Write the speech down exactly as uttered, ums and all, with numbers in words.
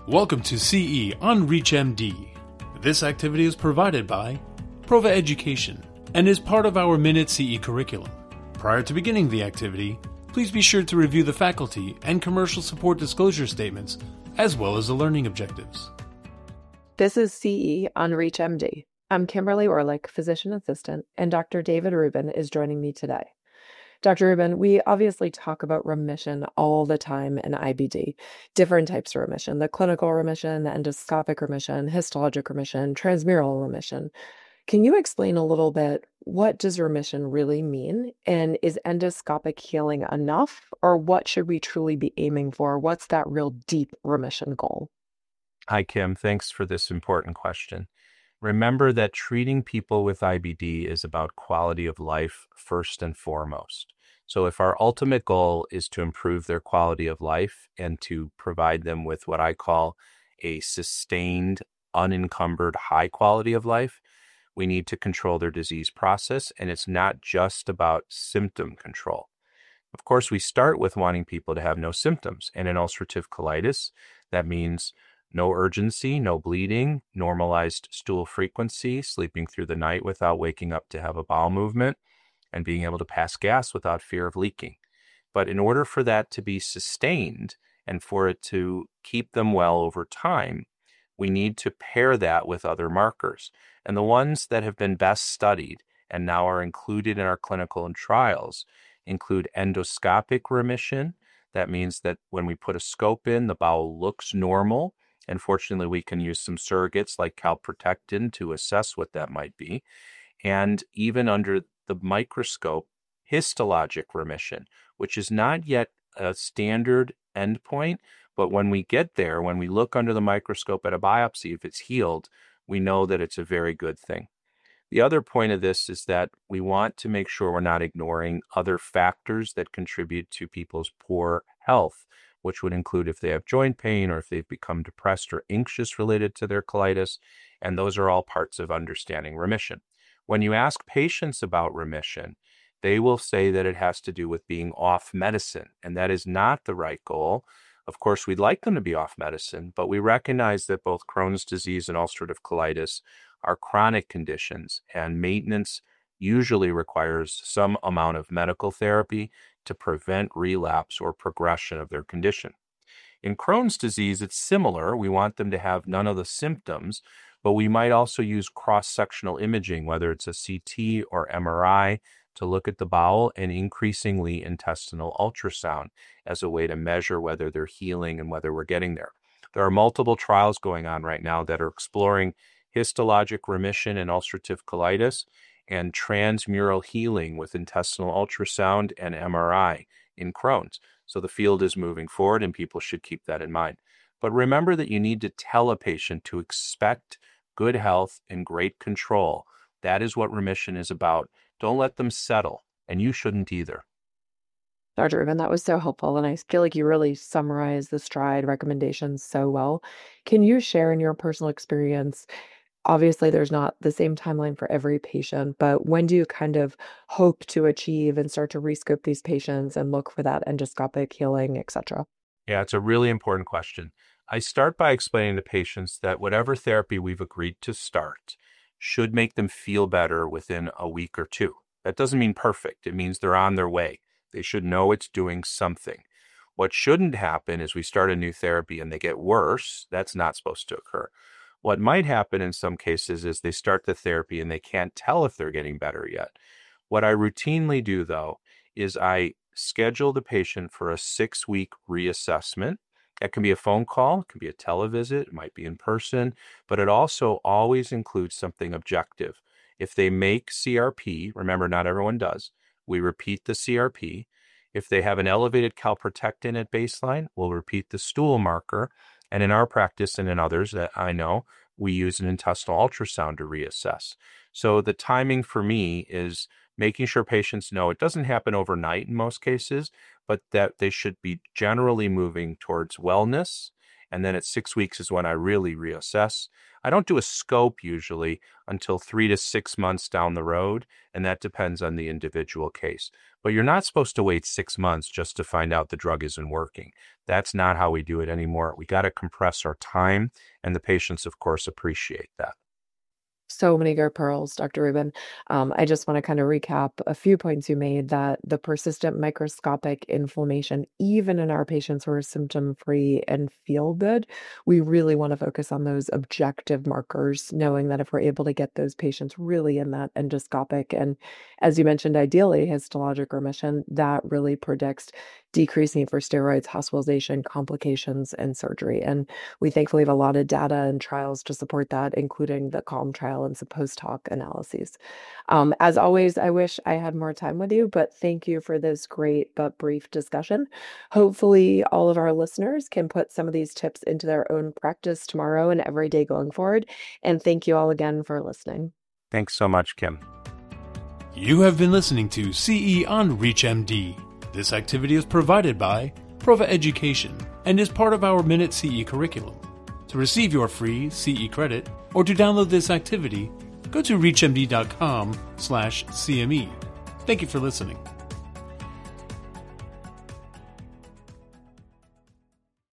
Welcome to C E on ReachMD. This activity is provided by Prova Education and is part of our Minute C E curriculum. Prior to beginning the activity, please be sure to review the faculty and commercial support disclosure statements, as well as the learning objectives. This is C E on ReachMD. I'm Kimberly Orlick, physician assistant, and Doctor David Rubin is joining me today. Doctor Rubin, we obviously talk about remission all the time in I B D, different types of remission, the clinical remission, the endoscopic remission, histologic remission, transmural remission. Can you explain a little bit, what does remission really mean? And is endoscopic healing enough, or what should we truly be aiming for? What's that real deep remission goal? Hi, Kim. Thanks for this important question. Remember that treating people with I B D is about quality of life first and foremost. So if our ultimate goal is to improve their quality of life and to provide them with what I call a sustained, unencumbered, high quality of life, we need to control their disease process, and it's not just about symptom control. Of course, we start with wanting people to have no symptoms, and in ulcerative colitis, that means no urgency, no bleeding, normalized stool frequency, sleeping through the night without waking up to have a bowel movement, and being able to pass gas without fear of leaking. But in order for that to be sustained and for it to keep them well over time, we need to pair that with other markers. And the ones that have been best studied and now are included in our clinical trials include endoscopic remission. That means that when we put a scope in, the bowel looks normal. And fortunately, we can use some surrogates like calprotectin to assess what that might be. And even under the microscope, histologic remission, which is not yet a standard endpoint, but when we get there, when we look under the microscope at a biopsy, if it's healed, we know that it's a very good thing. The other point of this is that we want to make sure we're not ignoring other factors that contribute to people's poor health, which would include if they have joint pain or if they've become depressed or anxious related to their colitis, and those are all parts of understanding remission. When you ask patients about remission, they will say that it has to do with being off medicine, and that is not the right goal. Of course, we'd like them to be off medicine, but we recognize that both Crohn's disease and ulcerative colitis are chronic conditions, and maintenance usually requires some amount of medical therapy to prevent relapse or progression of their condition. In Crohn's disease, it's similar. We want them to have none of the symptoms, but we might also use cross-sectional imaging, whether it's a C T or M R I, to look at the bowel, and increasingly intestinal ultrasound as a way to measure whether they're healing and whether we're getting there. There are multiple trials going on right now that are exploring histologic remission in ulcerative colitis and transmural healing with intestinal ultrasound and M R I in Crohn's. So the field is moving forward, and people should keep that in mind. But remember that you need to tell a patient to expect good health and great control. That is what remission is about. Don't let them settle, and you shouldn't either. Doctor Rubin, that was so helpful, and I feel like you really summarized the STRIDE recommendations so well. Can you share in your personal experience? Obviously, there's not the same timeline for every patient, but when do you kind of hope to achieve and start to rescope these patients and look for that endoscopic healing, et cetera? Yeah, it's a really important question. I start by explaining to patients that whatever therapy we've agreed to start should make them feel better within a week or two. That doesn't mean perfect. It means they're on their way. They should know it's doing something. What shouldn't happen is we start a new therapy and they get worse. That's not supposed to occur. What might happen in some cases is they start the therapy and they can't tell if they're getting better yet. What I routinely do, though, is I schedule the patient for a six-week reassessment. That can be a phone call, it can be a televisit, it might be in person, but it also always includes something objective. If they make C R P, remember, not everyone does, we repeat the C R P. If they have an elevated calprotectin at baseline, we'll repeat the stool marker. And in our practice and in others that I know, we use an intestinal ultrasound to reassess. So the timing for me is making sure patients know it doesn't happen overnight in most cases, but that they should be generally moving towards wellness. And then at six weeks is when I really reassess. I don't do a scope usually until three to six months down the road, and that depends on the individual case. But you're not supposed to wait six months just to find out the drug isn't working. That's not how we do it anymore. We got to compress our time, and the patients, of course, appreciate that. So many good pearls, Doctor Rubin. Um, I just want to kind of recap a few points you made, that the persistent microscopic inflammation, even in our patients who are symptom-free and feel good, we really want to focus on those objective markers, knowing that if we're able to get those patients really in that endoscopic and, as you mentioned, ideally histologic remission, that really predicts decreased need for steroids, hospitalization, complications, and surgery. And we thankfully have a lot of data and trials to support that, including the CALM trial and some post-hoc analyses. Um, as always, I wish I had more time with you, but thank you for this great but brief discussion. Hopefully, all of our listeners can put some of these tips into their own practice tomorrow and every day going forward. And thank you all again for listening. Thanks so much, Kim. You have been listening to C E on ReachMD. This activity is provided by Prova Education and is part of our Minute C E curriculum. To receive your free C E credit or to download this activity, go to reachmd dot com slash C M E. Thank you for listening.